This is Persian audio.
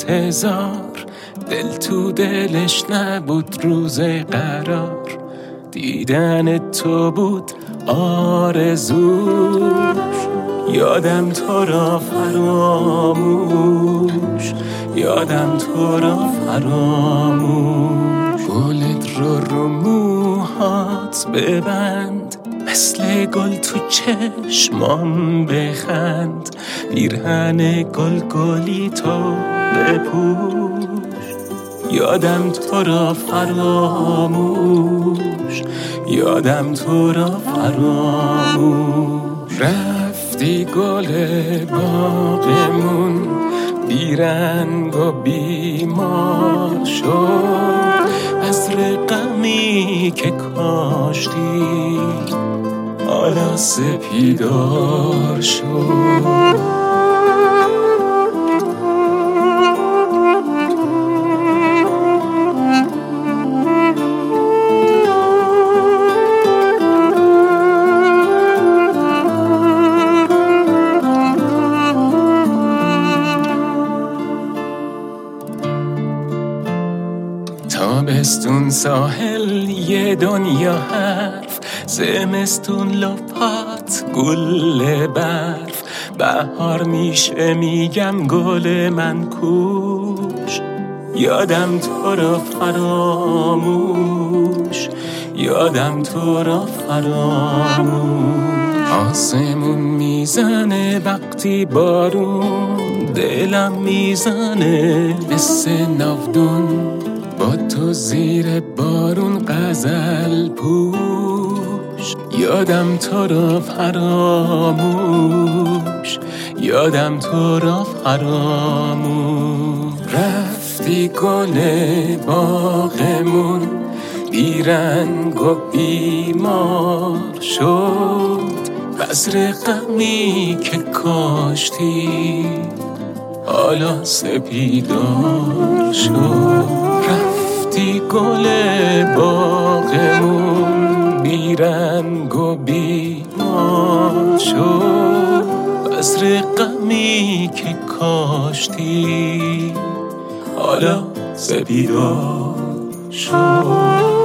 هزار دل تو دلش نبود روز قرار، دیدن تو بود آرزوش. یادم تو را فراموش، یادم تو را فراموش. گلت رو موهات ببند، مثل گل تو چشمام بخند. پیرهن گلی تو بپوش، یادم تو را فراموش، یادم تو را فراموش. رفتی گل باغمون بیرنگ و بیمار شد، بذر غمی که کاشتی حالا سپیدار شد. تابستون ساحل یه دنیا حرف، زمستون لپات گل برف. بهار میشه میگم گل من کوش، یادم تو را فراموش، یادم تو را فراموش. آسمون میزنه وقتی بارون، دلم میزنه مثل ناودون. با تو زیر بارون غزل پوش، یادم تو را فراموش، یادم تو را فراموش. رفتی گل باغمون بیرنگ و بیمار شد، بذر غمی که کاشتی حالا سپیدار شد. رفتی گل باغمون بیرنگ و بیمار شد، بذر غمی که کاشتی حالا سپیدار شد.